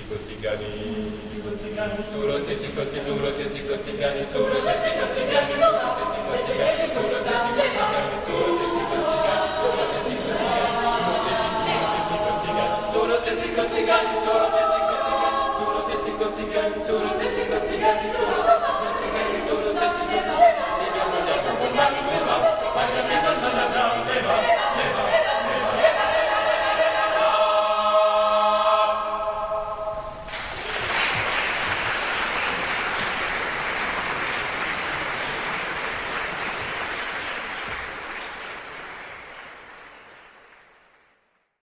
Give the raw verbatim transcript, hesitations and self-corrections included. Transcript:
tesico cigani, tesico cigani, turo tesico ciguro tesico cigani, turo tesico cigani, turo tesico cigani, turo tesico cigani, turo tesico cigani, turo tesico cigani, turo tesico cigani, turo tesico cigani, turo